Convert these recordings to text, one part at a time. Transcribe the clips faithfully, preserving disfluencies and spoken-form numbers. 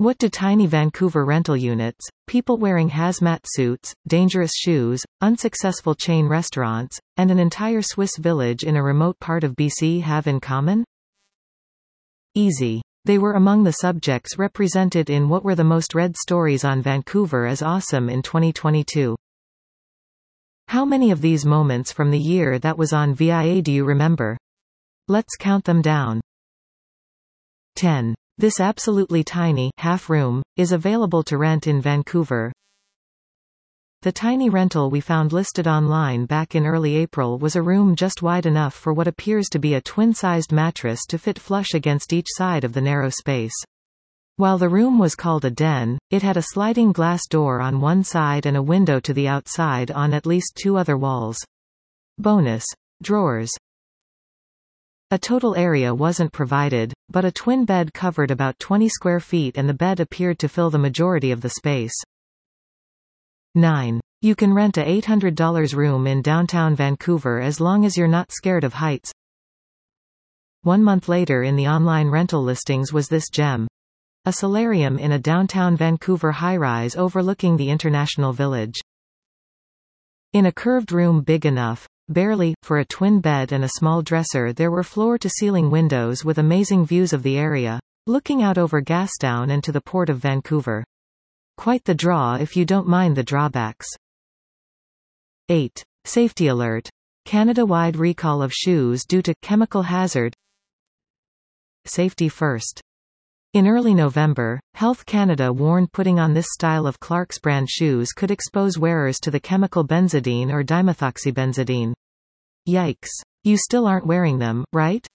What do tiny Vancouver rental units, people wearing hazmat suits, dangerous shoes, unsuccessful chain restaurants, and an entire Swiss village in a remote part of B C have in common? Easy. They were among the subjects represented in what were the most read stories on Vancouver as awesome in twenty twenty-two. How many of these moments from the year that was on V I A do you remember? Let's count them down. ten. This absolutely tiny half room is available to rent in Vancouver. The tiny rental we found listed online back in early April was a room just wide enough for what appears to be a twin-sized mattress to fit flush against each side of the narrow space. While the room was called a den, it had a sliding glass door on one side and a window to the outside on at least two other walls. Bonus. Drawers. A total area wasn't provided, but a twin bed covered about twenty square feet and the bed appeared to fill the majority of the space. nine. You can rent a eight hundred dollar room in downtown Vancouver as long as you're not scared of heights. One month later in the online rental listings was this gem. A solarium in a downtown Vancouver high-rise overlooking the International Village. In a curved room big enough, barely, for a twin bed and a small dresser, there were floor-to-ceiling windows with amazing views of the area, looking out over Gastown and to the Port of Vancouver. Quite the draw if you don't mind the drawbacks. eight. Safety alert. Canada-wide recall of shoes due to chemical hazard. Safety first. In early November, Health Canada warned putting on this style of Clarks brand shoes could expose wearers to the chemical benzidine or dimethoxybenzidine. Yikes. You still aren't wearing them, right?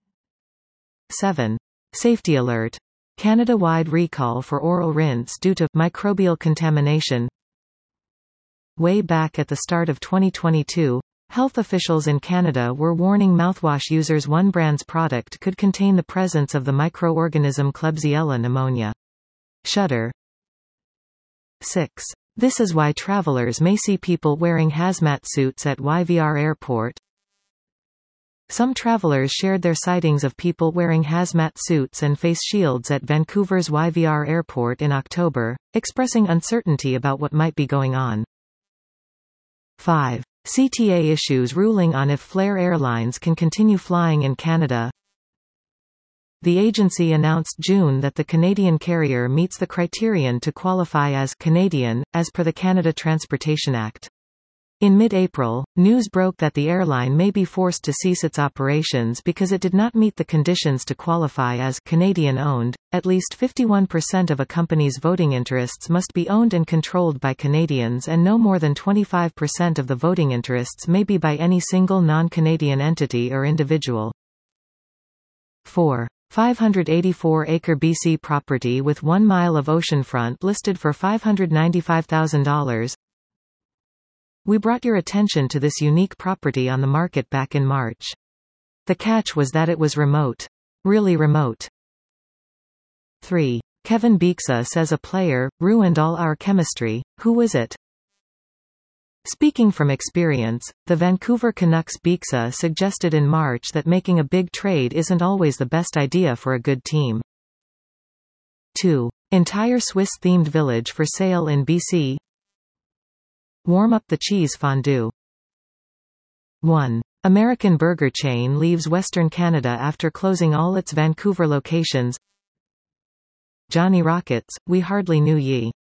seven. Safety alert. Canada-wide recall for oral rinse due to microbial contamination. Way back at the start of twenty twenty-two, health officials in Canada were warning mouthwash users one brand's product could contain the presence of the microorganism Klebsiella pneumonia. Shudder. six. This is why travelers may see people wearing hazmat suits at Y V R Airport. Some travelers shared their sightings of people wearing hazmat suits and face shields at Vancouver's Y V R Airport in October, expressing uncertainty about what might be going on. five. C T A issues ruling on if Flair Airlines can continue flying in Canada. The agency announced June that the Canadian carrier meets the criterion to qualify as Canadian, as per the Canada Transportation Act. In mid-April, news broke that the airline may be forced to cease its operations because it did not meet the conditions to qualify as Canadian-owned. At least fifty-one percent of a company's voting interests must be owned and controlled by Canadians, and no more than twenty-five percent of the voting interests may be by any single non-Canadian entity or individual. four. five hundred eighty-four acre B C property with one mile of oceanfront listed for five hundred ninety-five thousand dollars. We brought your attention to this unique property on the market back in March. The catch was that it was remote. Really remote. three. Kevin Bieksa says a player ruined all our chemistry. Who is it? Speaking from experience, the Vancouver Canucks Bieksa suggested in March that making a big trade isn't always the best idea for a good team. two. Entire Swiss-themed village for sale in B C. Warm up the cheese fondue. one. American burger chain leaves Western Canada after closing all its Vancouver locations. Johnny Rockets, we hardly knew ye.